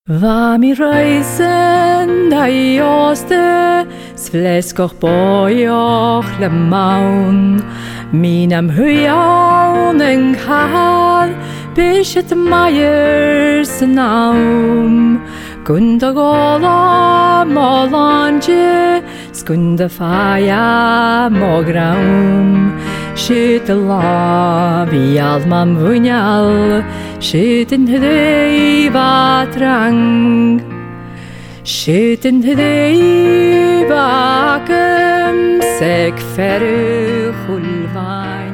Va mi reisen da joste, svlesk och bojoch le maun, minam hujaun kar, bishet meiers naum, gunda gola molanje, skunda faja mograum, shit la vi almam vunyal, shit in hreiva drang, shit in hreiva kem sek ferre hulvai.